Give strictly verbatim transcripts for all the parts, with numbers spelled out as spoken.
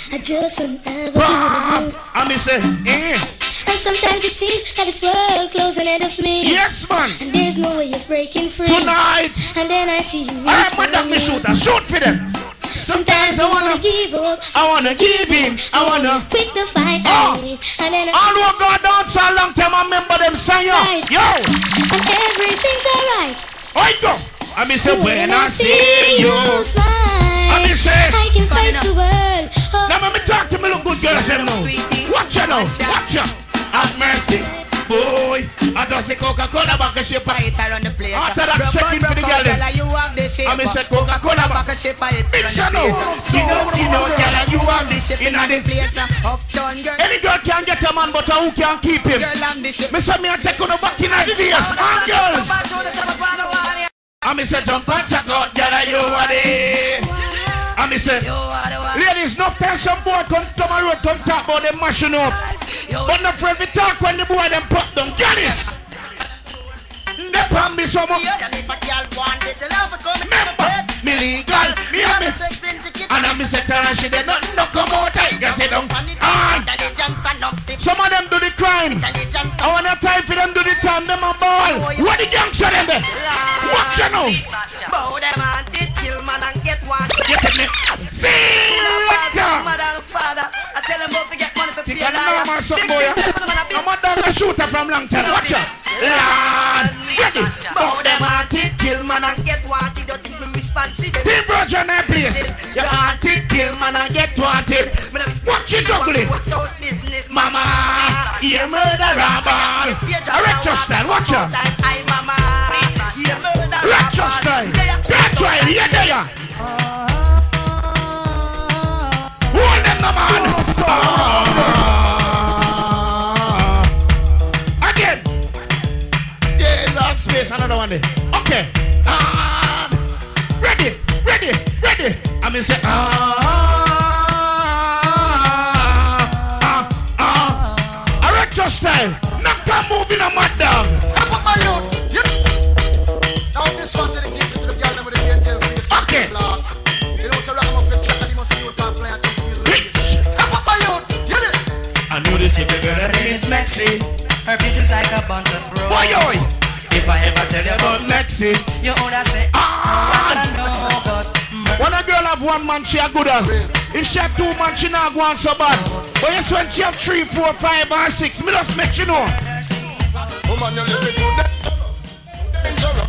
I just won't ever be. I me say, eh. And sometimes it seems that this world closing ahead of me. Yes, man. And there's no way of breaking free. Tonight. And then I see you. Alright, man, that me shoot. I shoot for them. Sometimes, Sometimes I wanna, wanna give up. I wanna give in. I wanna quit the fight. Oh. And then I all who go down so long time, I remember them saying, right. Yo. And everything's alright. I go. I me say, when, when I see you, smile, I me say, I can face the world. Oh. Now let me talk to me, look good girls. Watch you now. Watch you. Have mercy. Boy, I just say Coca-Cola back a ship. After that checking for the girl, I me say Coca-Cola back a ship. Bitch, I know. Skin out, skin out, girl, and you have this ship in the place. Any girl can get a man, but who can keep him? Me say me a take on the back in the days. Man, girls. I me say jump and check out, girl, and you are it. I me say, ladies, no time some boy come to my road, come talk about them mashing up. But not afraid to talk when the boy them put them. Get this. They pan me so much. Remember, me legal, me and me. And I me say tell her she did not no come out. I get it down. Some of them do the crime. I want to time for them do the time. Them a ball. What the gangster them there? What you know? Bow them and did kill man and get one. Get it. See what I tell them about to get money for P L I. I'm a dog a shooter from long time. Watch out. Lord. Ready. Bow them and did kill man and get wanted. Don't think me responsible. Team Roger in that place. You want it, kill man and get wanted. Watch it juggling. Mama, you murder rabble. Retro style, watch out. Retro style. That's right, yeah, there. Hold them, the man. Again. Yeah, that's space, another one there. Okay. Uh, ready, ready, ready. I mean, say, ah. Style, not come moving a mad dog. Put my youth. Now this one to the kids to the girl with the angel. Okay. You know, so I'm off the track and you must be with our players. Put my youth. I knew this if the girl is Mexi. Her bitch is like a bunch of bros. Boy, boy. If I ever tell you about Mexi, you oughta say, ah, I know, but when a girl have one man, she a good as. If she have two man, she not go on so bad. But yes, when she have three, four, five, and six, me just make you know. Woman, you're living too dangerous.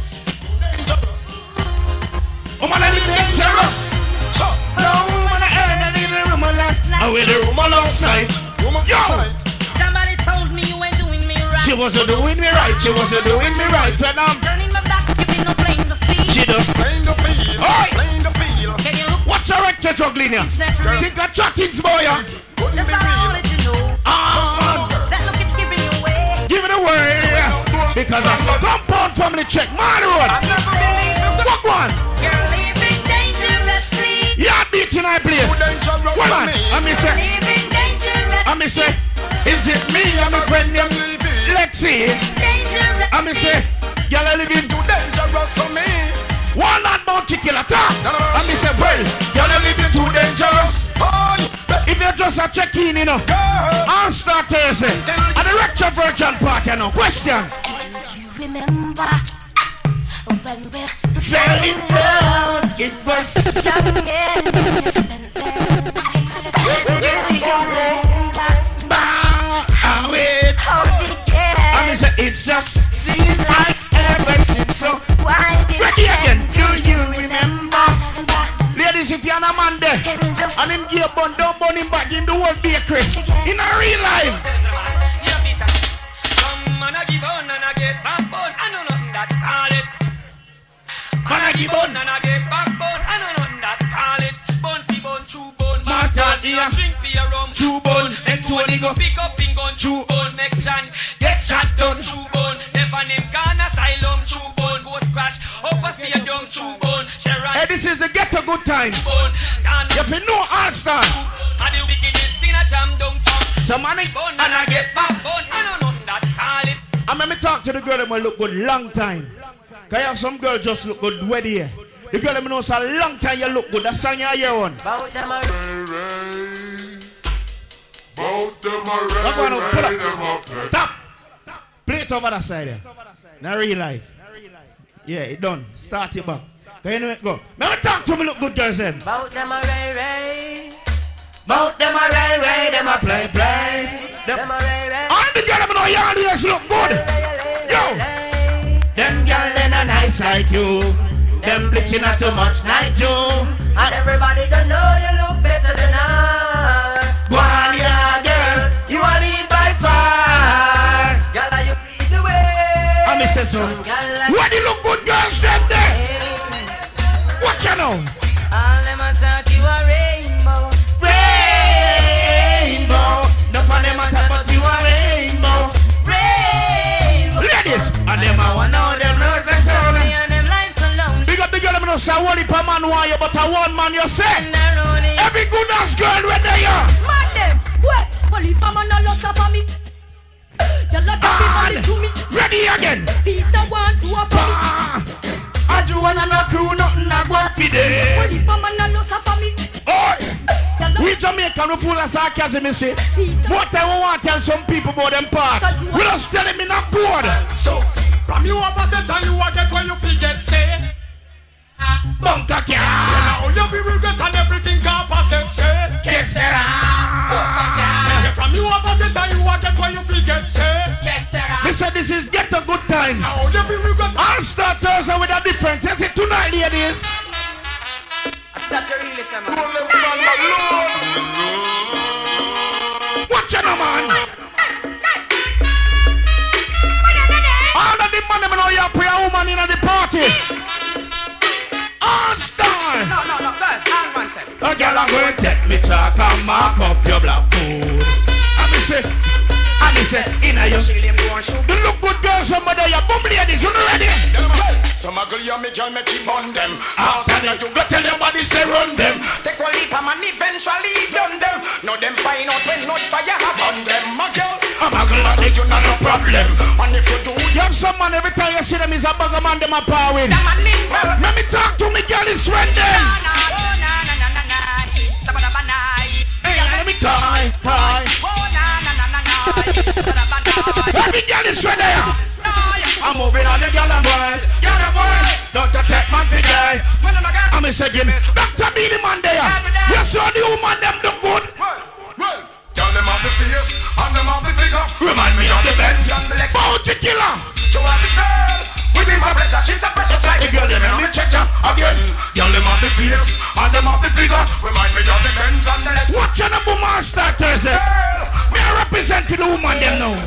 Woman, you're living dangerous. No woman, I earned a little rumor last night. I with the rumor last night. Yo! Somebody told me you ain't doing me right. She wasn't doing me right. She wasn't doing me right. When I'm turning my back, you ain't no playing the field. She just playing the field. Playing the field. Can you look? What's your rector juggling here? Think of chattings, boy. That's all I wanted to know. Ah, that look is giving you away. Give it away. Because I'm a compound family check. Man, road. What one? You're living dangerously. Yeah, beating I place. What on? I me say. I me say. Is it me? I'm a friend. Lexi. I me say. Y'all are living too dangerous for me. One not bound to kill a talk. I me say, well, y'all are living too dangerous. If you're just a check-in, you know, I'll start to say, and the Rector Virgin Party, you know, question. Do you remember when we fell in love? It was young and innocent then. Do you remember? Bow away. I mean, say, it's just seems like ever since so. Why did ready again? Do you remember? Ladies, if you're a man there, and him give a bun, don't bun him back in the whole bakery. In a real life. Some man a give on and a get backbone. I know nothing that call it. Man a give on and a get backbone. I know nothing that call it. Bun fi bun, chew bun. Master here, drink fi a rum, chew bun. Next one he go pick up him gun, chew bun. Next chance, get shot done, chew bun. Never name Ghana asylum, chew bun. Go scratch up a see a young chew bun. Hey, this is the ghetto good times. If you know all star. Some money and I get back. And let me talk to the girl that will look good long time. Cause you have some girl just look good ready here. The girl that knows a long time you look good. That's song you hear on. We're going to pull up. Stop. Play it over that side there. Now real life. Yeah, it done. Start it back. Anyway, go. Now talk to me, look good girls then. Bout them a ray ray. Bout them a ray ray, them a play play. Them a ray ray. All the girls them know y'all ears look good. Yo. Them girls they not nice like you. Them bleaching not too much like you. And everybody don't know you look better than I. Go on, yeah, girl. You are lead by far. Girl, you lead the way. I miss so. What you look good girls them there? What you know? All them a talk you a rainbow. Rainbow. No for them a talk but you a rainbow. Rainbow. Ladies, and them a want know them knows the sound. Big up the girl them know say one per man want you, but a one man you say. Every good ass girl where they are. Man them, what? Only mama no loss for me. You lot of people to me. Ready again. Peter want to a for me. And you wanna no crew nothing a go up for them. Only mama no loss for me. Oh, we Jamaican we full of sarcasm, you see. What I want to tell some people about them parts. We just tell them in a good. So, from you up a set and you a get what you forget, say. Bunker car. Now you feel regret and everything can't pass it, say. Que sera? From you up a set and you a get what you forget, say. They said this is get a good times. Now you feel regret. All starters are with a difference. You see tonight, ladies. That's your really summer. Watch out, man. All of the man them know you pray a woman in the party. All star. No, no, no, guys, all man said. A girl a go and take me chalk and mark up your black food. And me say, and me say, inna you. The look good girls, some of them, you bum ladies, you know ready? Some a girl you make girl make you burn them. After that you go tell your body say run them. Sexually, a man eventually done them. No them find out when not fire have on them. My girl, I'm a girl that you not no problem. and if you do, You have some man every time you see them is a bugger man them a power with. them a nimble. Let me talk to me girl is friend them. Hey, let me tie, tie. Every girl is friend there. I'm moving on the girl and boy. Girl and boy. Don't you take man for guy. I'm a second. Doctor Billy man there. You saw the woman them look good. Girl them have the face and them have the figure. Remind me of the Benz. And the legs. Bounty killer. To have this girl, we be my pleasure. She's a precious like The girl them in the checha again. Girl them have the face and them have the figure. Remind me of the Benz and the legs. Watch on the woman starters. eh? Me I represent for the woman them now.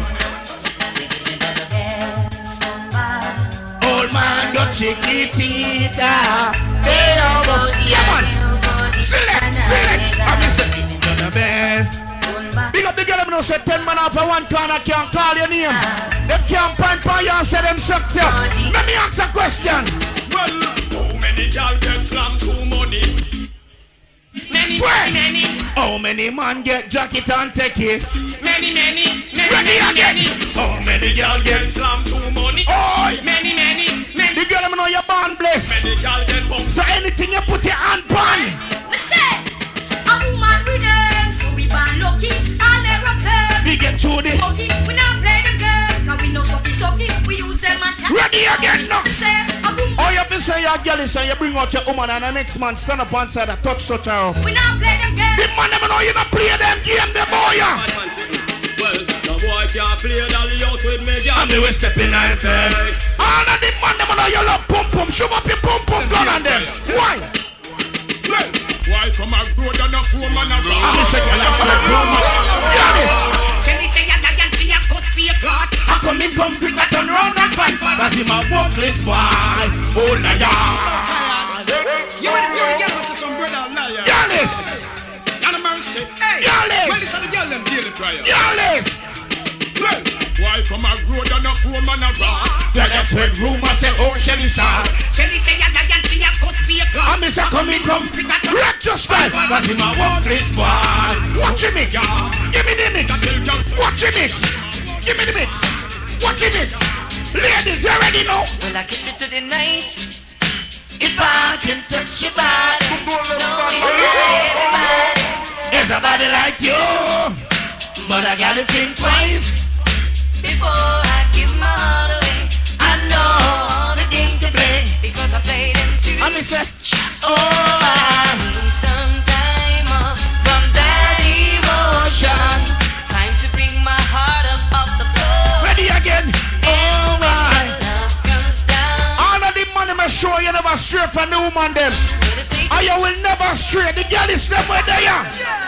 Old man got chiquitita. They are good. Yeah man. Select, select. I'm the best. Big up the girl them know say ten man off of one corner can't call your name. Them can't point for you and say them suck you. Let me ask a question. Well, how many girl get slammed through money? Many, Wait. many, How many man get jacket and take it? many, many, many, Ready again. How many girl get get? slammed through money. Oi! Many, many, many, The girl them know you're born blessed. many girl get bumped. So anything you put your hand on. Me say, a woman with them, so we born lucky. All they rock them. We get through the. Lucky, we not play them game. Cause we know sucky sucky. We use them and tap. Ready again now. Me say, a woman. Oh, you have to say your girl is and you bring out your woman and the next man stand up one side and touch touch her off. We not play them game. The man them know you not play them game, the boy. Yeah. Well, the boy can't play dolly house with me, girl. And they will step in and face. All of the man them know you love pum pum. Show up your pum pum gun on them. Why? Well, why come a road and a four man a road? I'm a second like a grown man. Can you say a lion to your coach be a plot? I come in come quick I turn round and fight. Cause him a workless boy. Oh la ya. You want to hear the girl say some brother liar? Yalis. And a mercy. Hey, Yalis. well, this is the girl them daily prayer. Yalis. Well, why come a road and a four man a road? Well, that's when rumors say, oh, Shelly Star. Can you say a lion to your coach be a plot? I miss a come in, come wreck your style. Cause him a workless boy. Watch him mix. Give me the mix. Watch him mix. Give me the mix. Watch him mix. Ladies, you ready now? Well, I kiss it to the nice. If I can touch your body, no, everybody. There's a body like you. but I gotta think twice before I give my heart away. I know the game to play because I played them too. And me say, oh, I need some time off from that emotion. Time to bring my heart up off the floor. ready again. Oh, my love comes down. All of the money me show you never stray from the woman them. And you will never stray. The girl is them where they are.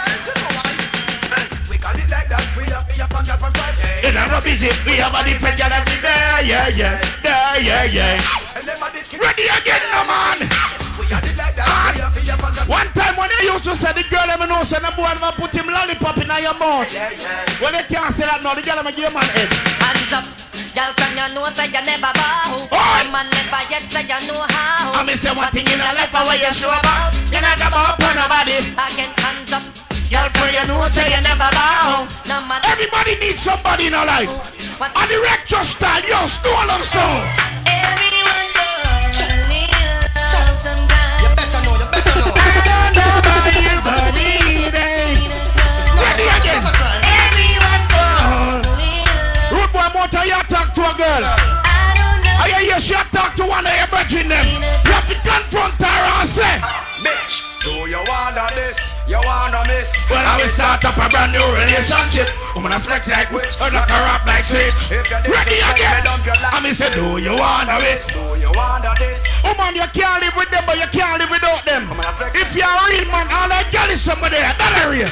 We call it like that. We have we have a girl from Friday. It's never busy. We have a different girl every day. Yeah, yeah, yeah, yeah, yeah. And them a this kid. Ready again, no man. We call it like that. We have we have a girl. One time when you used to say the girl them know say the boy never put him lollipop in your mouth. Yeah, yeah. When they can't say that now, the girl them give man head. Hands up, girl from your nose say you never bow. Oi! Man never yet say you know how. I me say one thing in a life where you show about. You not about for nobody. Again, hands up, Girl from your nose say you never bow. no man. Everybody needs somebody in their life. What? And the retro style, yo, stole them song. Everyone goes a little sometimes. You better know. You better know. I don't know about you, but it ain't. Ready again. Everyone goes a little. Rude boy, more time you talk to a girl. I don't know. I hear you, she talk to one of your brethren them. You have to confront her and say, Bitch, do you wanna this? You wanna miss? well, I will start up a brand new relationship. I'm gonna flex like witch, or knock her off like switch. If you Ready disrespect me, again. dump your life. I me say, do you wanna it? Do you wanna this? Woman, you can't live with them, but you can't live without them. I'm gonna flex. If you're a real man, all that girl is somebody there. That area.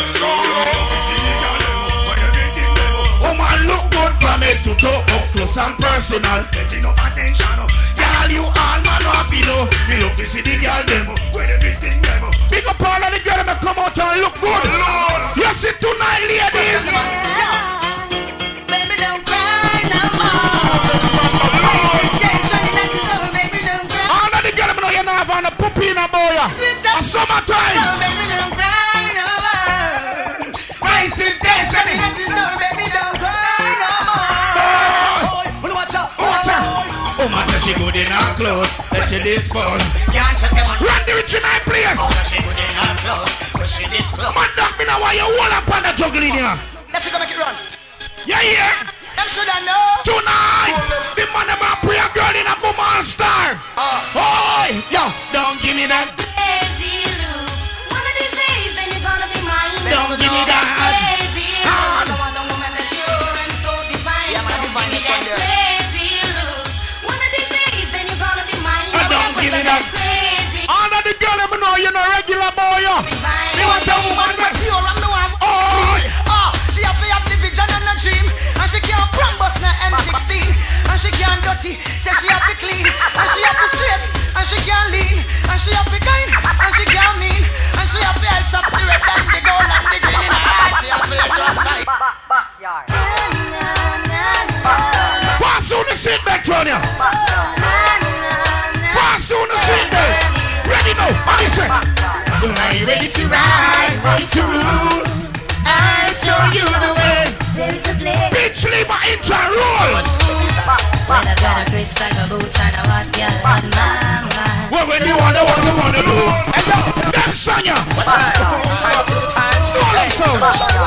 Woman, look good from head to toe, up close and personal. Get enough attention. Girl, you all man up, you know. Me love to see the girl them. Where everything them. Big up all of the girl them come out and look good. You see tonight, ladies. Baby, don't cry no more. Baby, don't cry. All of the girl them know you not having a puppy in a boy. A summertime. Baby, don't cry no more. Nice and dance, Baby, don't cry no more. Watch out! watch out. Oh man, she good in her clothes. Let she dispose. Can't take them on. Run the rich in my place. She good in her clothes. But she this close. Man, dog me now why you hold up on the juggling here. Let's go make it run. Yeah, yeah. Them should I know. Tonight, the man them a pray a girl in a woman star. Ah. Oi, yo, don't give me that. Crazy look. One of these days, then you're gonna be mine. Don't give me that. Crazy Hard. look. I want a woman that's pure and so divine. Yeah, man, Don't divine give me is on that there. crazy look. One of these days, then you're gonna be mine. Oh, don't give me that. Crazy All of the girl them know you no regular boy. Yo. divine. You want a woman that Pure and the one. Oi. Ah, she have to have the vision and a dream. And she can't prank bust na M sixteen. And she can't dirty, say she have to clean. And she have to straight, and she can't lean. And she have to kind, and she can't mean. And she have to help up the red and the gold and the green. And she have to let us side. fast on the seat back, Tonya. Fast on the seat back. Ready now. What you say? Are you ready to ride? Ready to rule? I show you the way. There is a place Bitch, leave my intro roll. when I got a crisp like a boots and a hot girl on my mind. Well, when you wanna, what you wanna do? Them Sonya. Stole them sound.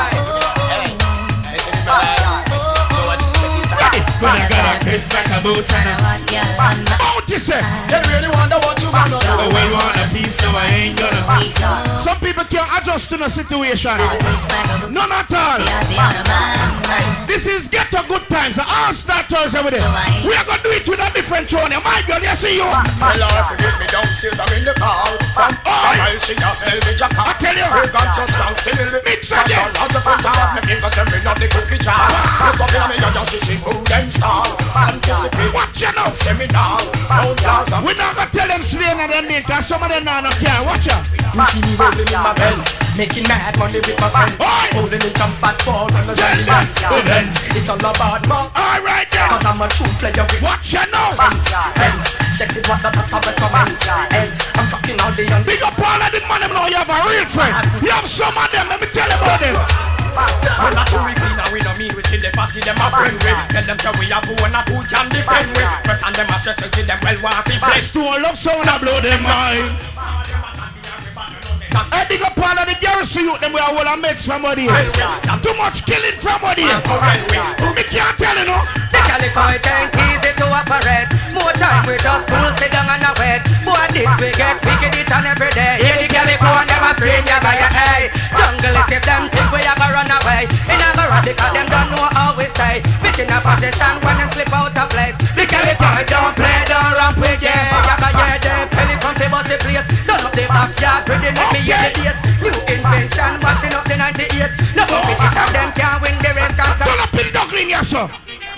Ready? When I got a kiss like a boots and a Hot girl on my bounty say. They really wonder what you wanna do. The way you wanna be, so I ain't gonna. mind. Some people can't adjust to the situation. Crisp like a boots None at all. on my mind. This is Get a Good Times. All starters over there. We are gonna do it with a different tone. My girl, you see you. Tell her if you get me downstairs, I'm in the car. From Oi. I'll see yourself with your car. I tell you. You got so strong still. Mix again. Out the front of my fingers, every not the cookie jar. Look up in me, you just see who them star. Anticipate. Watch you now. Seminar. Oh, yes, I'm We not gonna tell them slay and them meat, cause some of them now don't care. Watch out. You see me rolling in my Benz, making mad money with my friends. Oi. Holding it on fat ball on the Tell Benz. them. Benz. It's all about money. All right Cause now. I'm a true player with Watch you now. Benz. Sexy what the top of the comments. Ends. I'm fucking all the young. Big up all of the man them now. You have a real friend. You have some of them. Let me tell you about them. We're not too clean and we don't mean we see the fussy them a friend with. Tell them that we have one or two can defend with. Press on them a stress and see them well walking flesh. Stone love sound a blow them mind. I big up all of the garrison youth, them we are all a met somebody. Too much killing from somebody. We can't tell you, no. The California ain't easy to operate. More time with us, school sit down and a wait. Boy, this we get wicked each and every day. Here the California never scream ya by your eye. Jungle is if them think we have to run away. In a garage because them don't know how we stay. Picking a position when them slip out of place. The California don't play, don't ramp with game. For ya go hear them, tell it country but the place. Turn up the backyard, pretty make me hear the bass. New invention, mashing up the ninety-eight. No competition, them can't win the race. Turn up in the duckling, yes sir.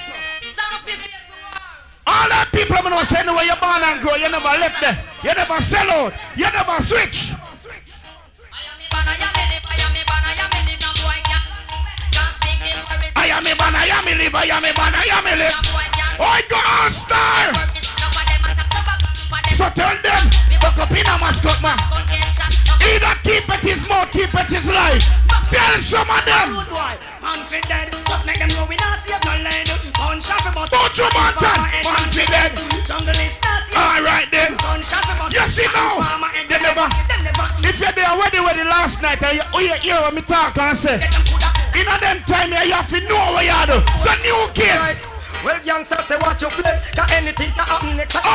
All that people I'm gonna say where you're born and grow, you never left there. You never sell out. You never switch. I am a man, I am a live, I am a man, I am a live. Oh, go on, star. So tell them, look up in a mascot, man. Either keep it his mouth, keep it his life. Tell some of them. Man fi dead, just make them know we not save no lead. Gunshot for bust. Don't you man, man fi dead. Jungle is not safe. All right then. Gunshot for bust. You see now, they never. If you're there already ready last night, and you, oh, you hear what me talk and say, in a them time you have to know what you do. So new kids. Well, youngsters say watch your flex, cause anything can happen next time.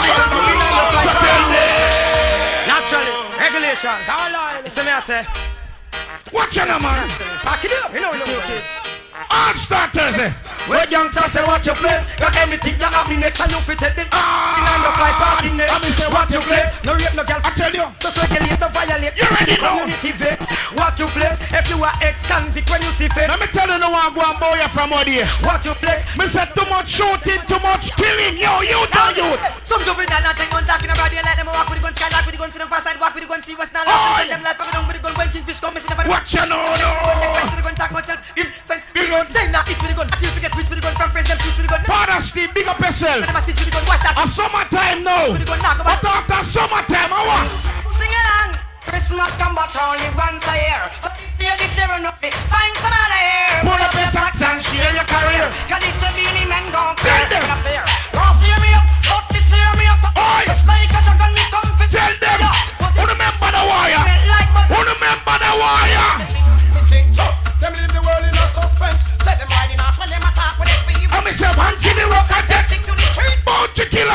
Naturally, regulation, don't lie. Listen me I say. Watch your man. Back it up, you know, new kids. All starters, eh? Well, youngsters say watch your flex, cause anything can happen next time. You fit it. Ah, and the fly passing next. I mean say watch your flex. No rape, no girl. I tell you. Just regulate, no violate. You ready now? Community vex. Watch your flex. If you are ex-convict when you see fit. Let me tell you no one go and boy you from out here. Watch your flex. Me said too much shooting, too much killing. Yo, you don't you. Some juvenile not take one talking about you. Let them walk with the gun, skylark with the gun, sit down past side, walk with the gun, see what's not like. Them like put down with the gun, when kingfish come, missing the watch you know, no. The gun, talk myself. Fence, big gun. Same now, each with the gun. Until you get rich with the gun, from friends, them shoot with the gun. Father Steve, big up yourself. Never speak with the gun, watch that. A summertime now. But after summertime, I want. Sing along. Christmas come but only once a year. So see this year enough, find some other here. Pull up your socks and share your career. Cause this year beanie men gon' tell them. Last year me up, but this year me up. Just like a dragon me come fit. Tell them. Who remember the wire? Who remember the wire? Them leave the world in a suspense. Set them riding off when them attack with experience. I mean say one to the rock and death. Bounty killer.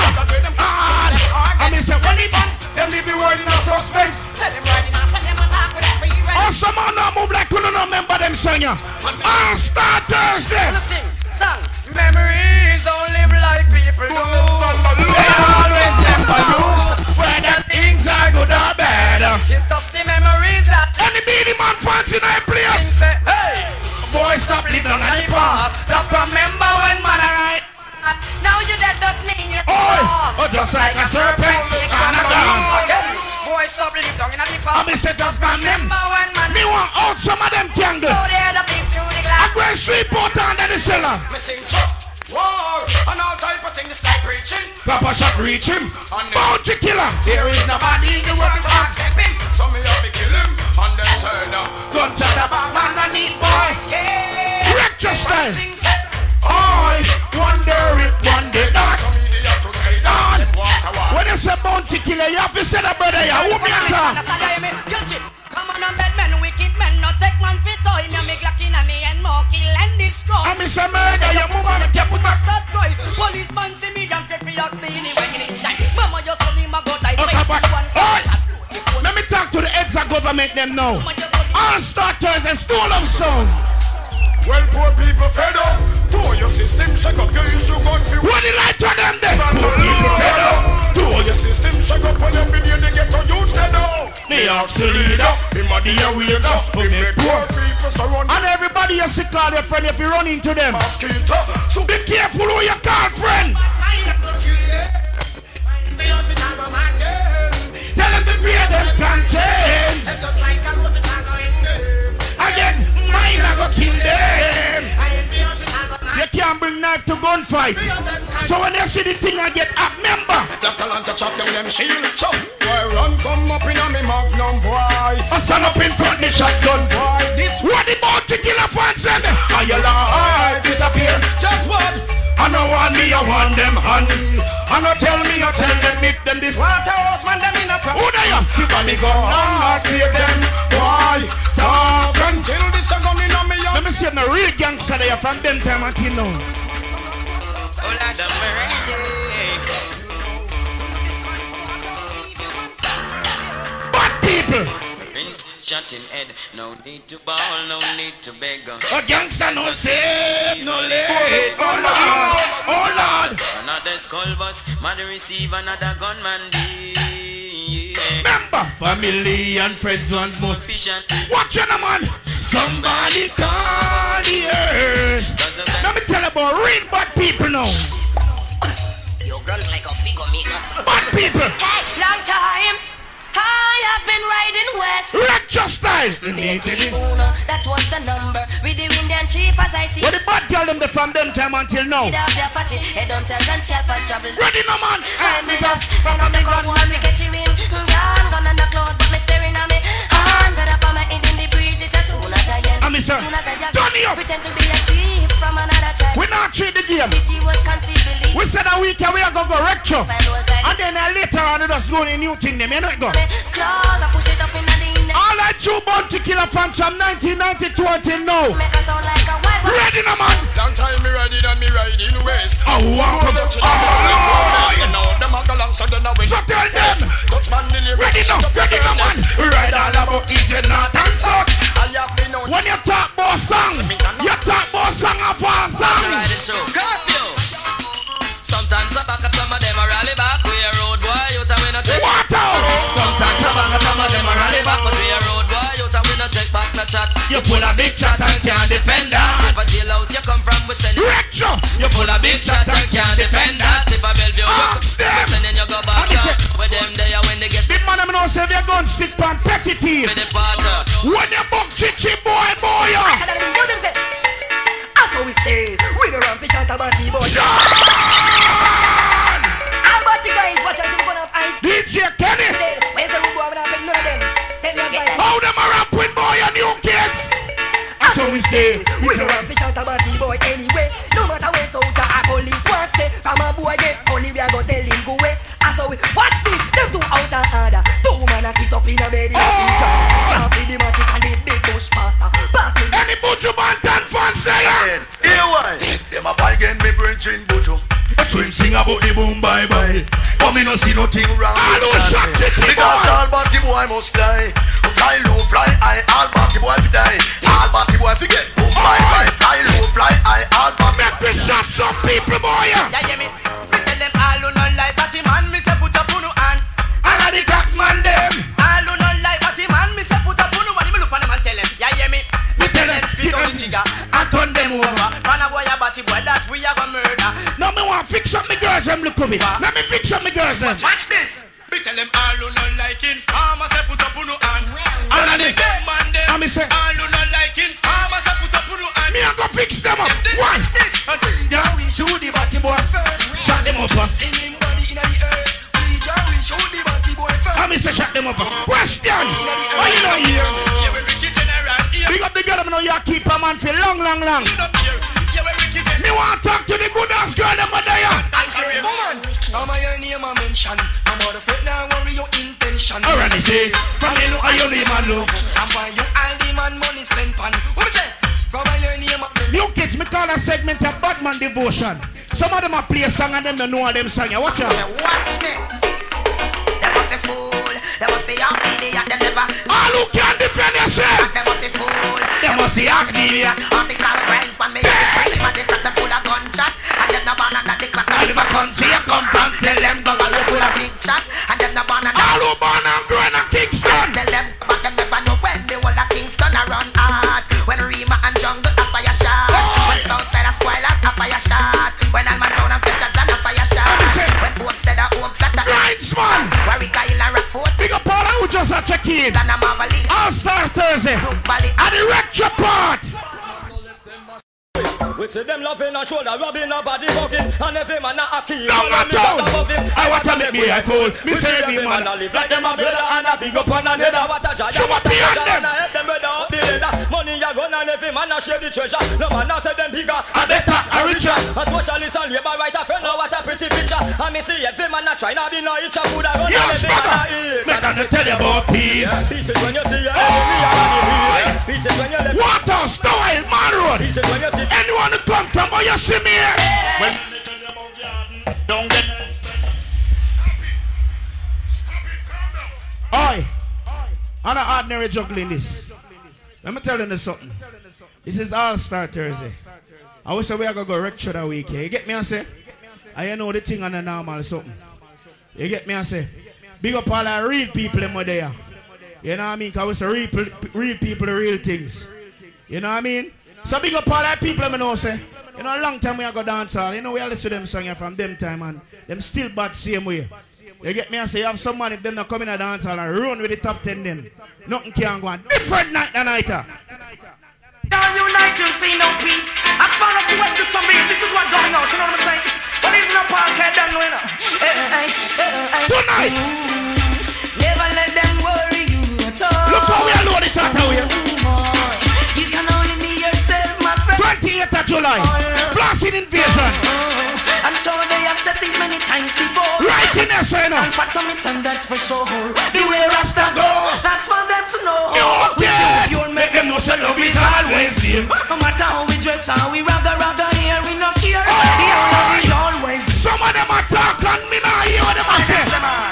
I mean say one the band. Them leave the world in a suspense. Set them riding off when them attack with experience. Oh, some man now move like you don't remember them song ya. All starters them. Sing, song. Memories don't live like people do. They always remember you. Whether things are good or bad. It's just the memories that any beady man fancy night place. say, hey, boy stop living on the path. stop remember when man alright. Now you dead don't mean you're Oh, oh, just like a serpent and a dog. Boy stop living down in the I path. mean say just man them. Remember when man Me want out some of them tangle. go there the beef through the I glass. go and sweep out under the cellar. Me sing war and all type of things like preaching. Papa shot reach him. Bounty killer. There is nobody in the world to accept him. So me have to kill him and then turn up. Gun to the back man and need boys. Correct your style. Sing set. I wonder if one day not. Some idiot to say that and walk away. When you say bounty killer, you have to say that brother. You who me at all? Come on and bad men, wicked men, not take one fit toy. Me make lucky na me and more kill and destroy. I mean say murder, your mama make you put my Stop try. Policeman see me and free free ox the anyway in time. Mama just told him I go die. okay, but, oh, let me talk to the heads of government them now. All starters and stole them sound. Well, poor people fed up. To your system, check up your issue gun for What did I tell them this? Poor people fed up. To your system, check up when every day they get to youth fed up. Me ask the leader. Him a the waiter. We make poor people surround. And everybody you see call your friend if you run into them. Mosquito. So Be careful who you call friend. Tell them to fear them conscience. Again, mine I go kill them. You can't bring knife to gunfight. So when you see the thing I get up, member. Talent to chop down them shield. Chop. Boy run come up in a me magnum boy. I stand up in front the shotgun. Boy this What the bounty killer fans said? I your life disappear. Just what? I know want me, I want them hand. I I not tell me, I tell them, make them this. Waterhouse man, them in a problem. Who they are? Keep on me gun, not save them. Why? Talk until this a gun in on me. Let me see the real gangster they are from them time until now. Oh, Lord of mercy. Bad people. Shot in head, no need to ball, no need to beg. A gangster no save, no late. Oh Lord, oh Lord. Another skull bus, mother receive another gunman D. Remember, family and friends once more. Watch out, man. Somebody call the earth. Let me tell you about real bad people now. You grunt like a figure maker. Bad people. Hey, long time. I have been riding west. Retro style. That was the number. With the wind and chief as I see. What the bad girl them from them time until now? Without the Apache, head on tell and self as trouble. Ready no man. And me just, and I'm the gun one we get you in. John gun on the cloth, but me sparing on me. Hand got up on my head in the breeze. It as soon as I end. And me sir, turn me up. Pretend to be a chief from another tribe. We not treat the game. City was conceivably. We said a week we are gonna go retro. And then uh, later on it just go in a new thing them. You know it go. Claws, I push it up in the dinner. All that true bounty killer fans from nineteen ninety-two until now. Make us sound like a wife. Ready no man. Long time me riding and me riding west. Oh wow. Oh, you know them a go long so then I win. so tell them. Touch man delivery. Ready no, ready no man. Ride all about east and north and south. I have been on. When you talk about song, you talk about song of our song. Curfew. Sometimes I back up some of them a rally back. We a road boy, you tell me not take. What out? Sometimes I back up some of them a rally back. But we a road boy, you tell me not take back no chat. You full of big chat and can't defend that. If a jailhouse you come from, we send you. Retro. You full of big chat and can't defend that. If a Bellevue you come, Ask them. we sending you go back up. With them there when they get Big man, I'm not saying you're going to stick on petty team. with the parter. When you buck chichi boy, boy, yeah. That's how we stay. We go run fish out of body boy. Alberti guys, watch out, you're gonna have ice. D J Kenny. Where's the room boy? I'm gonna have none of them. Tell your guys. How them a rap with boy and new kids? That's how we stay. We go run fish out of body boy anyway. No matter where soldier or police want say. From a boy get only we are gonna tell him go away. That's how we watch this. Them two out of order. Two man a kiss up in a bed in a picture. Jump in the matic and the big bush master. Pass me. Any Buju Banton fans there? Here one. Them a bargain me bring Buju. Twin sing about the boom bye bye. But me no see nothing wrong All with those that. shot chichi Because boy. all party boy must fly. Fly low, fly high, all party boy to die. All party boy forget. Boom bye bye. Fly low, fly high, all party Make me shot some people boy. Yeah, hear me? We tell them all who not like party man, me say put up on hand. And a the tax man them. All who not like party man, me say put up on hand. Me look on them and tell them, yeah, hear me? Me tell them Spit on the jigger and turn them over. Man a boy a batty boy that we have a murder. Now me want fix up me girls them look at me. Let me fix up me girls them. Watch this. We tell them all who not like informer say put up on hand. And a the Man them. and me say All who not like informer say put up on hand. me a go fix them up. Watch this. Yeah, we shoot the batty boy first. Shut them up. uh. In him body in the earth. We just we shoot the batty boy first. And me say shut them up. uh. Question. Are you not here? Yeah, we wicked general. Yeah, Big up the girl them know you keep a man for long, long, long. we not here. Yeah, we wicked general. Me want to talk to the good ass girl them there. I say, woman, now my name I mention. I'm out of it now, worry your intention. Already say, from me look at you leave man look. I'm why you all the man money spent pan. What me say? From my name I mention. New kids, me call a segment of Batman Devotion. Some of them a play a song and them don't know them song. Yeah, watch out. Watch me. Them was a fool. Them was a young idiot. Them never. All who can't defend yourself. Them was a fool. Them must see active. Article grinds when me use the cream and they cut them full of gunshot. And them no born under the clock. All the country you come from, tell them go All full of big shot. And them no born under. all who born and grown in Kingston. Tell them, but them never know when the whole of Kingston a run hard. When Rima and Jungle a fire shot. When Southside a spoilers a fire shot. When Allentown and Fletcher's a fire shot. When Homestead a home flat a Grindsman. where we Kyle and Rockford. Big up all who just a check in. And a Marvelly. All Stars Thursday. Brook Valley. And the Rector part. We see them loving and shoulder rubbing our body bugging. And every man a key. Long and down. I want to make me a fool. Me say every man a live like them a brother and a big up on another. What a joy. Show up What a beyond joy. them. And I help them brother up the ladder. Money a run and every every man a share the treasure. No man a say them bigger, a better, a richer. A socialist and labor right a friend, now what a pretty picture. And me see every man a try, now be no itch a food a run. Yes, brother. Make them tell you about peace. Peace is when you see your enemy and peace. Peace is when you left. Water, style, man road. Peace is when you see. Anyone who come from where you see me here. When they tell you about garden, don't get. Oi, I'm not ordinary juggling this. Let me tell you something. This is All-Star Thursday. I wish we are going to go wreck through the week. You get me and say? I know the thing on the normal something. You get me and say? Big up all the real people in my there. You know what I mean? Because we say real, real people, the real things. You know what I mean? So big up all the people I know say. You know, a long time we are going to dance all. You know, we are listening to them songs from them time and them still bad same way. You get me and say, you have some money if them not coming to dance hall and run with the top ten them. Nothing can go on. Different night than night. Now unite, you see no peace. As far as the west is from me, this is what going on. You know what I'm saying? But it's no park head and winner. Tonight! Never let them worry you at all. Look how we are loaded out here. You can only be yourself, my friend. twenty-eighth of July. Blasting invasion. I'm sure they have said things many times before. Right in there, so you know. And for some it and that's for sure. The way Rasta go, that's for them to know. Okay. With you, you'll make them know so love is always here. No matter how we dress, how we ragga ragga here, we not care. The love is always here. Some of them attack on me now, hear what them a say.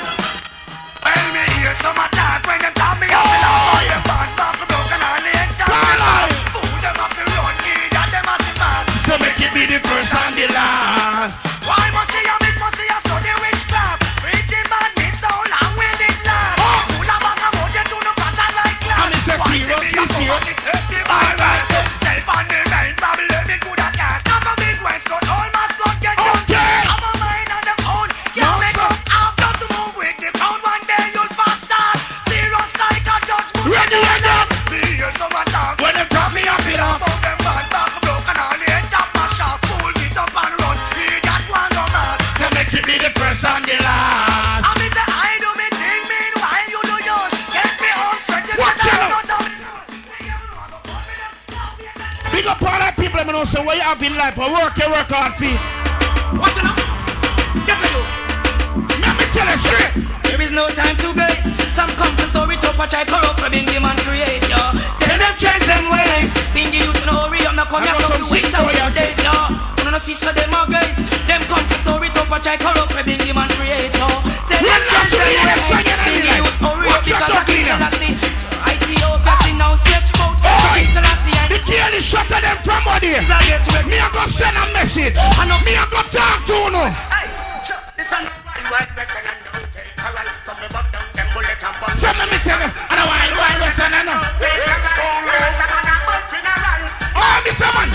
Well, me hear some attack when them tell me how me love them bad back broken and leg down. Fool them up the run, need that them a see fast. So make it be the first and the last. Why must see a miss, must see a study witchcraft? Preaching madness, so long will it last? Who la bang about you do no fragile like glass? And it's a serious, it's serious. Alright, self on the mind, problem it could have cast. Not a big west, got all mascots get jumped. Okay. I'm a mind on them own. You make up out of the move with the crowd. One day you'll fast start. Serious like a judge. Ready and up. Me hear some attack. When them drop me up it up. About them bad back broken and the head top my shop. Pull it up and run. He got one no mask. To make it be the first and the last. I mean say I do me thing, meanwhile you do yours. Get me home straight. You Watch said I out. don't know. Big up all that people, I know, say, what you have in life, or work, you work hard for. What's up? Get the youths. Let me tell you straight. There is no time to gaze. Some come to story to watch I corrupt for Bingy man create, yo. Tell them change them ways. Bingy youth no hurry up, now come here some weeks out your days, yo. You know see so them are gays. Them come to story to watch I corrupt for Bingy man create, yo. Tell them change them ways. Bingy youth hurry up because I King Selassie. Ethiopia see now stretch out. King Selassie and the kill is shot at them from what here. Me a go send a message. Me a go talk to you. Hey, this is wild west and no take corral. Some me buck down them bullet and bun. Some of me say me, and a wild wild west and I know. Oh, Mister Man.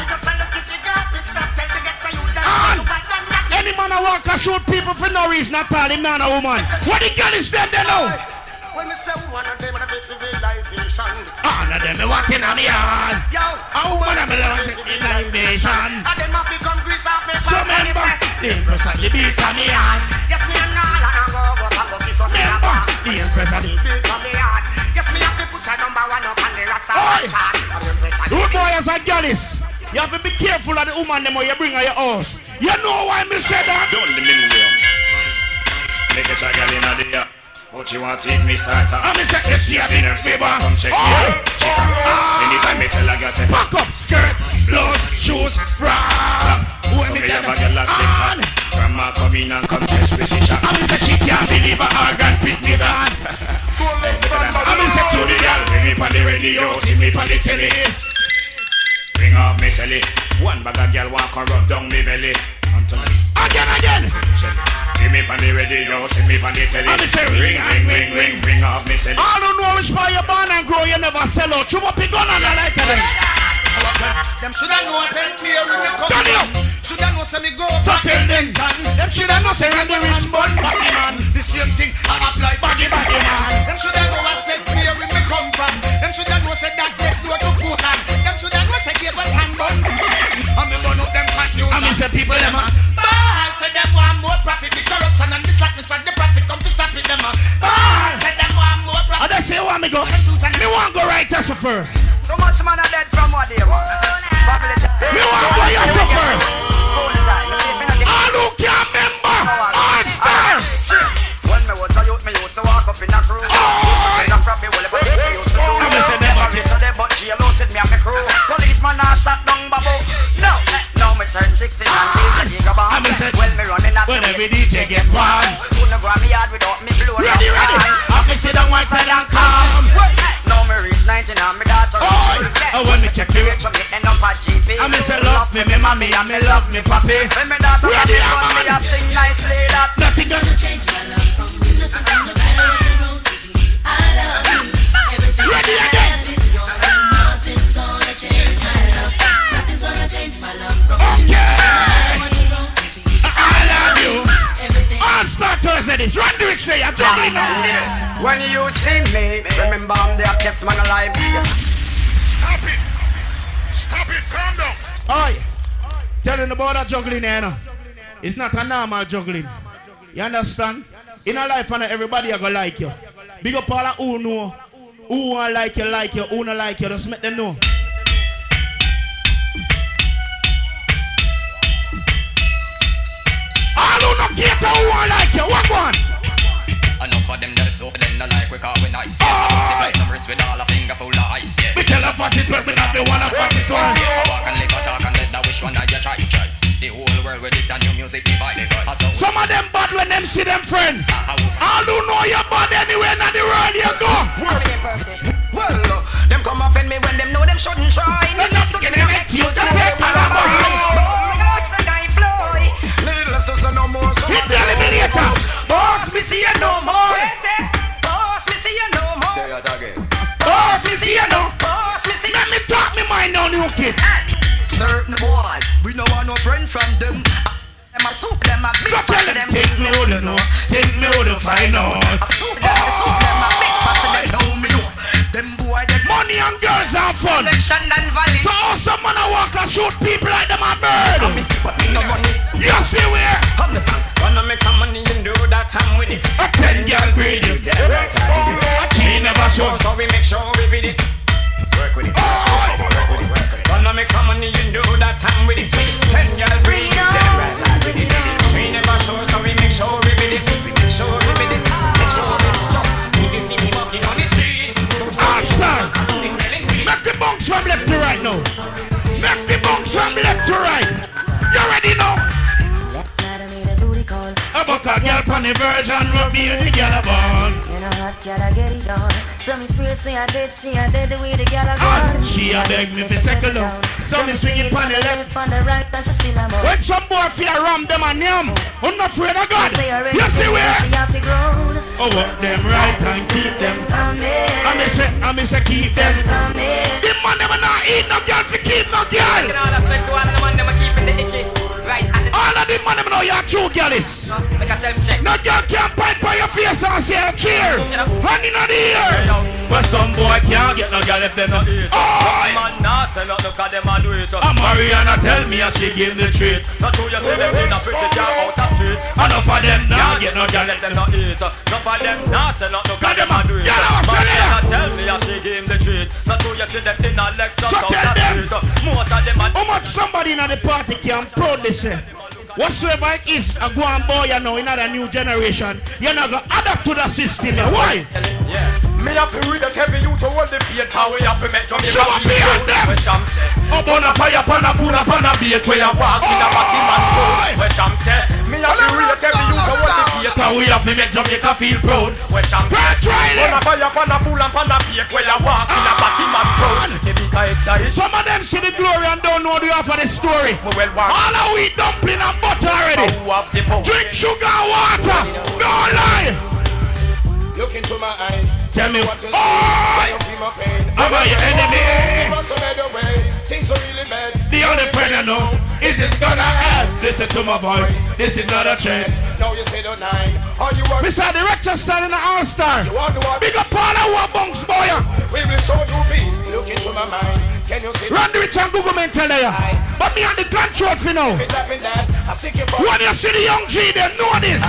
On. Any man a walk and shoot people for no reason at all, him man a woman. What the girl is them they know? When me say one of them a civilization. All of them me walking on the yard. Yo, A woman a me love civilization. and them a become grease off me. So member, the empress of the beat on the yard. Yes, me and all and I go go and go kiss on the Member, back. the empress of the Beat on me hard. Yes, me have to put a number one up on the Rasta Oi. chart. Rude boys and girls, you have to be careful of the woman them when you bring her your house. You know why me say that? Done the millennium. Make a child in a day. What you want to take me starter? I'm in check if she have dinner, Say saber. come check me out. Check her. Anytime me tell a girl say Pack up, skirt, blouse, shoes, bra. When so me me tell have her, a girl that take on. that. Grandma come in and come test me she shot. I'm in check she can't believe her organ pick me down. I'm in check to the girl. Bring me on the radio, see me on the telly. Bring up me celly. One bag of girl walk and rub down me belly. Again, again. Give me on the radio, see me on the telly. I'm in check Ring, ring, ring, ring, ring up me celly. I don't know which part you born and grow, you never sell out. You up a gun and I like them. Them shoulda know say me here when me come. Turn it up. Shoulda know say me grow up. So tell them, them shoulda know say Randy Rich bun baggy man. The same thing I apply for Baggy the baggy man. Them shoulda know I said me here when me come from. Them shoulda know say that next door to Portland. Them shoulda know say give a tan bun. And me burn up them fat news. I mean say people them a Ball say them want more profit. The corruption and the slackness and the profit come to stop it them a. Ball say them want more I profit. just say, want me go? Me want go right there first. so much man are dead from what they want. Oh, when me check you, End up at G P. I me say love me, me mommy, and me love me papi. When me daughter Ready, and son, me a man. sing nicely that. Nothing gonna change my love from you. Nothing's gonna change. I love you. Everything ready again. Nothing's gonna change my love. Nothing's gonna change my love from you. I love you. All starters say this. Run the rich day. I'm juggling now. When you see me, remember I'm the hottest man alive. Yes. Stop it! Stop it! Calm down! Oi, telling about that juggling here, no? It's not a normal juggling. You understand? In a life, and everybody are gonna like you. Big up all who know, who want like you, like you, who not like you, just make them know. All who not cater, who want like you, what one? Enough of them that so them not like we call we nice. Yeah, the numbers with all a finger full of ice. Yeah, We tell the bosses, but we not the one up on the store. walk and live, talk and let that wish one of your choice. The whole world with this a new music device. Some of them bad when them see them friends. All who know you're bad anywhere in the world you go. Well, them come offend me when them know them shouldn't try. Needless to give me a excuse to pay for a boy. Needless to say no more. So Hit the eliminator. Boss, me see you no more. boss, me see you no more. Boss, me see you no. Boss, me see you. Let me talk me mind on you kid. Certain boy, we no want no friend from them. Them a soup, them a big So tell fuss, them, them take me out to know. Take me out to find out. I'm soup, them a soup, them a big fuss, them know me know. Them boy, them Money and girls are fun. election and valley. So how some man a walk and shoot people like them a bird? but me no money. You see where? Come the sun, gonna make some money and do that time with it. A ten girl breed you. She never show. So we make sure we beat it. Work with it. Gonna make some money and do that time with it. Ten girls breathe it. We never show, so we make sure we beat it. We make sure we beat it. Make sure we beat it. If you see me walking on the street, Ah, stand. it's smelling sweet. Make the bunks from left to right now. Make the bunks from left to right. You ready now? About a girl on the virgin, rub me in the girl born. You know hot girl, I get it on. So me swear, say I did, she I did the way the girl I Ah, gone. she a beg me for second down. So me swing it on the left. On the right, and she still a more. When some boy feel ram them and yam, I'm not afraid of God. Say I ready You see to where? she have to grow. Oh, work them right and keep them. From there, I me say, I me say keep them. from there. The man never not eat no girl for keep no girl. All the split one, the one them a keeping the icky. Right, and the All of the man never know you're true girl is. make a self check. No girl can pipe by your face and say a cheer. Hand in the ear. But some boy can't get no girl if they not eat. Oh, Man, not say nothing 'cause them a do it. and Mariana tell me how she give the treat. Not who you say them in a pretty girl out the street. Enough of them now get no girl let if them they not eat. Not for them not say nothing 'cause Got them them a do it. a- yeah, Mariana yeah. tell me how she give him the treat. Not who you see them in a Lexus So out tell the them. street. Most of them a How much somebody in the party can proudly say, whatsoever it is, a go and boy you know in a new generation, you're not going to adapt to the system. Why? yeah. Me have to read the heavy you to hold the beat. How we have to make Jamaica Show up feel behind good. them. Where Sham say, Up on a fire, pan a pool, pan a beat. where you walk in a batty man Oi. road. Where Sham say, me have to read the heavy you to hold the beat. How we have to make Jamaica feel proud. Where Sham say, Well, try on a it. fire, pan a pool and pan a beat. Where you walk in a batty man road. The big excited. Some of them see the glory and don't know the half of the story. We well walk. All of we dumpling and butter already. Who have the power? Drink sugar and water. Don't lie. Look into my eyes. Tell me what you see. Oi. I don't feel my pain. Am I your enemy? Must have made a way. Things are really bad. The only friend I know is this gonna end. Listen to my voice. This is not a trend. Now you say the nine. All you want. Mister Director standing the All-Star. You want to walk. Big up all our bunks, boy. We will show you peace. Look into my mind. Can you see? Randy Rich and Google men tell you. But me on the control for now. It happened that. I think you for. When you see the young G, they know this.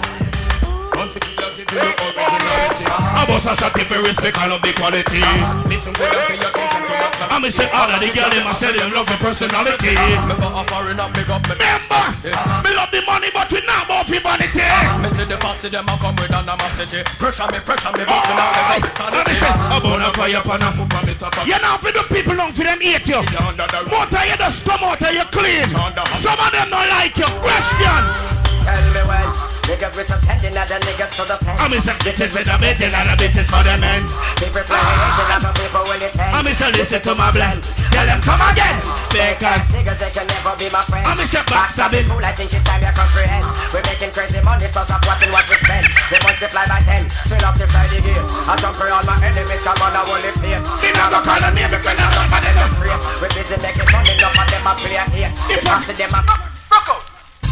Want to kill us if you look originality. I must have shot if you respect all of the quality. Listen to them, pay attention to us. I me say all of the girls, them I say them love the personality. Remember offering up, big up me. Remember, me love the money, but we not about the vanity. Me see the posse, them a come with animosity. Pressure me, pressure me, but me not I let me say, I'm on a fire pan a foot on the top. You know, for the people long for them hate you. Most of you just come out and you clean. Some of them don't like you. Question. Tell me why. Niggas with some sending other niggas to the pen. I'm Mister Bitches with a bitch and other bitches for the men. People play agent of a people when it's ten. I'm Mister Listen to my blend. Tell them come again. Because niggas they can never be my friend. I'm Mister Backstabbing. Fool, I think it's time you comprehend. We're making crazy money, so stop watching what we spend. They multiply by ten. Still off the Friday game. I jump for all my enemies, come on, I won't live here. Me never call a name because I'm not for them. We're busy making money, enough of them a play here. If I see them a rock out.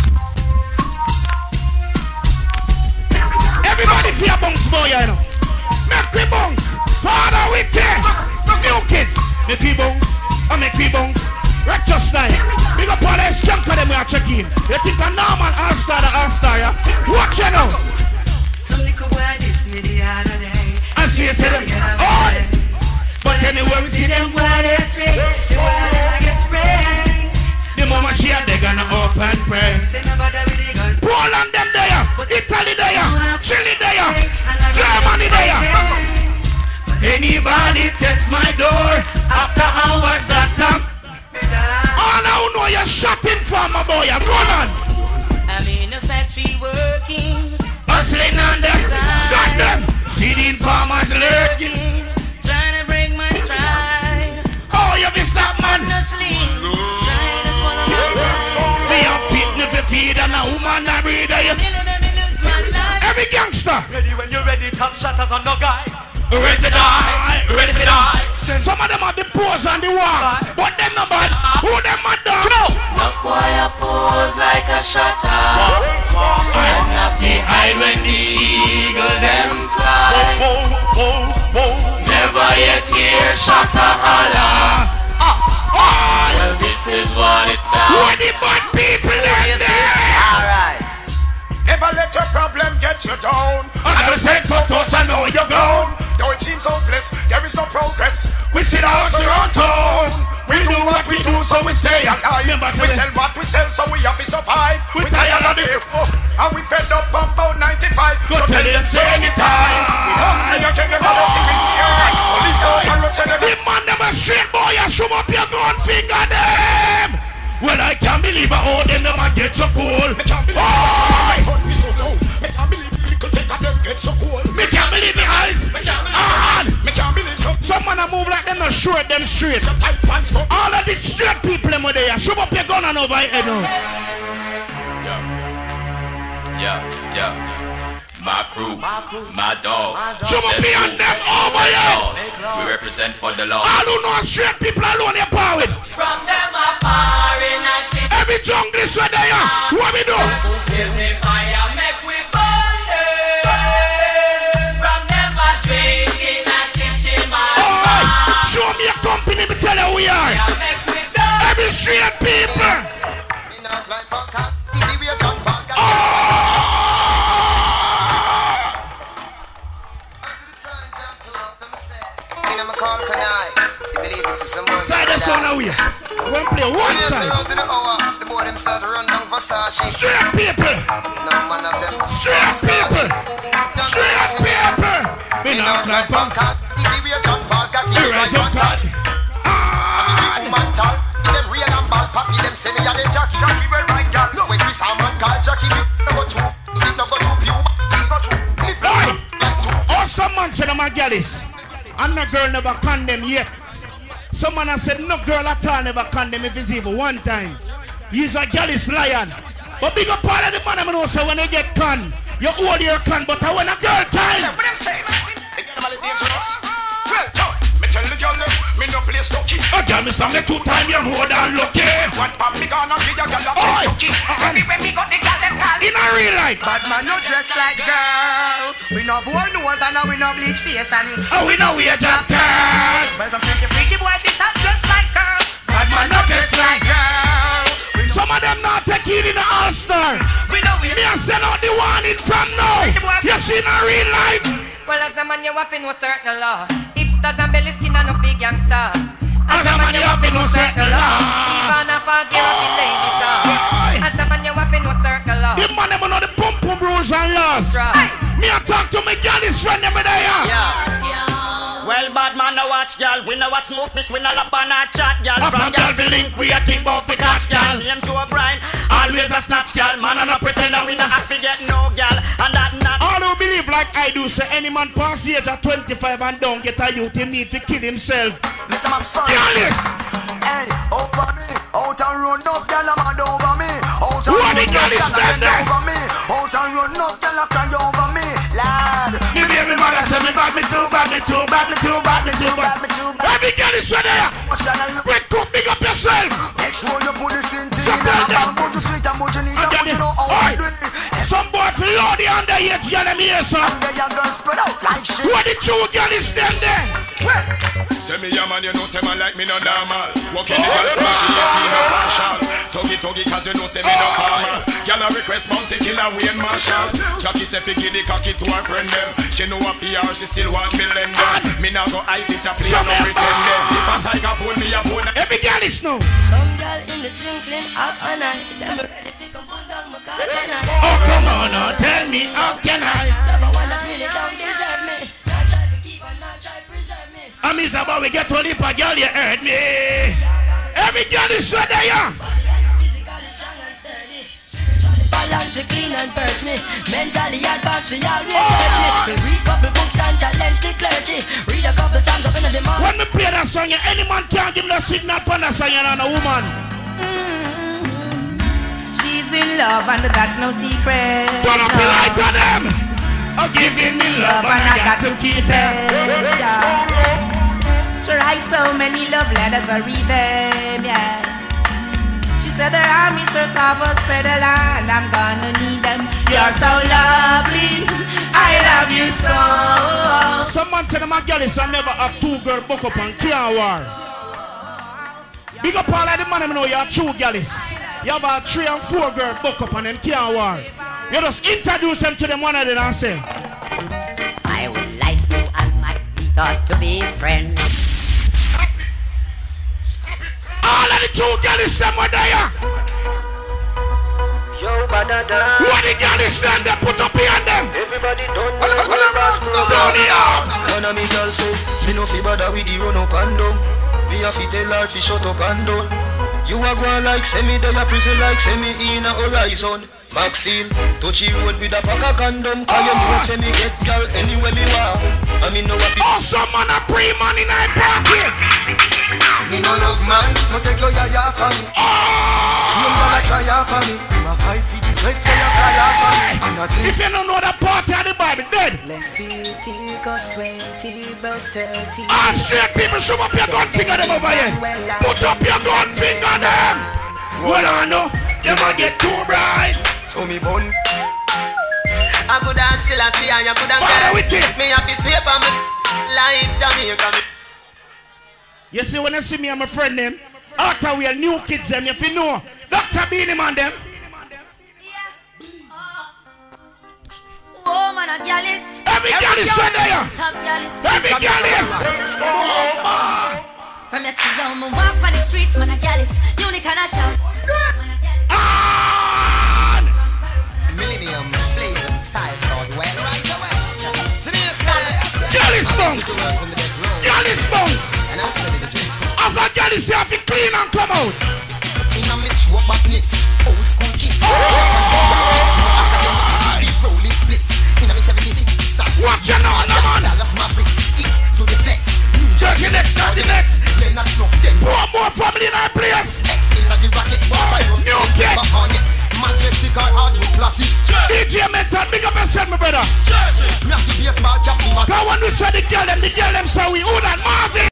Everybody feel bunks boy, you know. Make me bunks. Father with ten. New kids. Make me bunks. I make me bunks. Rectus style. Big up all the skunk of them we are checking. You think a normal all-star the all-star, yeah? Watch you now. Some little boy this me the other day. And see you see them. Oh! But anyway we see them boy they straight. The one of them I get sprayed. The mama she and they gonna open pray. Say nobody with the gun. Poland them there. Italy there. Chile there. Germany there. Anybody test my door after hours that time. Oh now know you're shopping for my boy. Go on. I'm in a factory working. Hustling on them. Shot them. See the farmers lurking. Trying to break my stride. Oh you missed that man. Me a pit nipple feed and a woman a breeder. Every gangster. Ready when you're ready, top shatters on no guy. Ready to die, ready to die. Some of them have the pose on the wall, but them no bad. Who them mad dog? Look boy a pose like a shutter. And not the hide when the eagle them fly. Never yet hear shutter holler. Well this is what it's all. Where the bad people them there? Alright. Never let your problem get you down. I gotta take photos, I know you're gone. Though it seems hopeless, there is no progress. We sit out around town. We do what we do, so we stay alive. We sell what we sell, so we have to survive. We tired of the and we fed up from about ninety-five. Go tell them say anytime. We hungry, you can never see me. Police out and rough, the man them a straight boy, you show up your gun finger them. Well, I can't believe I owe them, them and get so cool. Me can't believe my gun me so low. Me can't believe little take of them get so cool. Me can't believe me eyes. Me can't believe some. Some man a move like them, not short them straight. Some tight pants go. All of these straight people them over there, show up your gun and over your head now. Yeah, yeah, yeah. My crew, my dogs. Show up your them over here. We represent for the law. All who know straight people alone you're power with. From them a far in a chip. Every jungle is where they are. What we do? Give me fire, make we burn them. From them a drink in a chinchin man. Alright, show me a company, me tell you who we are. Make we burn. Every straight people. Side the sun away. One play one side. Straight people. Straight people. Straight people. We not like punk. We rise up touch. Oh, some man said I'm a gallus. And no girl never condemn yet. Some man has said no girl at all never condemn if it's even one time. He's a gallus lion. But big up part of the man I know say when they get con, you hold your con, but when a girl time. Me tell the girl me no play stocky. A girl me stand me two time you more than lucky. One pop me gonna give a girl a play stocky. When we got the girl them call. In a real life. Bad man no dress like girl. We no bore nose and we no bleach face and oh we know we a job girl. But some freaky freaky boy be that dress like girl. Bad man no dress like girl. Some of them not take it in the all-star. We know we me a send out the warning from now. You see in a real life. Well, as a man you have no certain law. Hipsters and belly skin and no big gangster. As a man you have no certain law. Even a fast you have lady star. As a man you have no certain law. The man them know the pump pump rules and laws. Me a talk to me girl his friend them there. Yeah. Well, bad man, no watch, y'all. We no watch smoke, miss, we no lap on a chat, y'all. From y'all fi link, we a think about fi catch, y'all. Name to a brine, always a snatch, y'all. Man, I no pretend that we no have to get no, y'all. twenty-five and don't get a youth, he need to kill himself. Mister McPherson. Hey, over me. Out and run enough, girl, I'm mad over me. Out and run enough, girl, I'm mad over me. Out and run enough, girl, I'm cry over me. Lad. Me baby mother say me bad, me too bad, me too bad, me too bad, me too bad, me too bad. Every girl is ready. Wake up, big up yourself. Make sure you put this in thing in a bag. Put you sweet and put you neat and put you know how to do it. Some boy feel low the under here, you know me here, son. And then your girl spread out like shit. What the two girl is them there? Say me a man, you know, say man like me no normal. Walking the girl, she a team no partial. Tuggy tuggy, cause you know, say me no formal. Girl a request Mountie Killer Wayne Marshall. Jackie say fi give the cocky to her friend them. She know a P R, she still want me lend them. Me now go hide this a play, I no pretend them. If a tiger pull me a bone. Every girl is no. Some girl in the twinkling of an eye. Them ready to come pull down my car. Oh come on, now tell me how can I? Never wanna really don't deserve me. Not try to keep and not try to preserve me. I'm is about we get to leap a girl, you heard me. Every girl is so there, yeah. Physically strong and sturdy. Spiritually balanced, we clean and purge me. Mentally advanced, we always search me. We read couple books and challenge the clergy. Read a couple times up in the morning. When me play that song, any man can't give me a signal for that song, and a woman. Mm-hmm. She's in love and that's no secret. Turn up the light on them. I'm giving me love, love and, and I got to keep it. Yeah. She writes so many love letters, I read them, yeah. She said there are Mister Savos Pedala and I'm gonna need them. You're so lovely, I love you so. Some man say my girl is I never have two girl book up and can't war. Big up all of the man I know you're true girls. You have a three and four girl book up and them can't war. You just introduce them to them one of them and say I would like you and my sweetheart to be friends. all of the two girls somewhere there. Yo, badada. What the girls stand there, put up behind them. Everybody don't know. Down here. One of me girls say, me no fi bother with the run up and down. Me a fi tell her fi shut up and down. You a go like semi, they a prison like semi in a horizon. Max Steel, touchy road with a pack of condom. Cause you know say me get girl anywhere me want. I mean no what. Oh, some man a pre-man in a pocket. Me no love man, so take your yaya for me. See him gonna try ya for me. Him a fight for the threat, they a fly ya for me. And I think if you don't know that part of the Bible, dead. Leviticus twenty verse thirty. Ah, straight people, show up your gun finger them over here. Put up your gun finger them. Well I know, you might get too bright. So me bun I could have still a see and you could have get me have to sweep on me life Jamaica. You see when you see me and my friend them, after we are new kids them, if you know, Doctor Beanie Man them. Oh man, a girl is. Every girl is so there. Top girl is. Every girl is. From your see down, me walk on the streets, man a girl is. Unique and a shout. Millennium flavor style start well right away. Girl is bunks. Girl is bunks. As a girl is have to clean and come out. In a mitch what back knits, old school kids. Rolling splits. In a seventy-six stars. Watch your now, no man. Dallas Mavericks, eats to the flex. Jersey next, not the next. Then not snuff then. Poor more family in our place. X in the rocket, virus. New kid. Majestic or hard with classic. D J Mental, big up yourself, my brother. Me have to be a smart captain. Go on, we saw the girl them, the girl them, so we own that Marvin.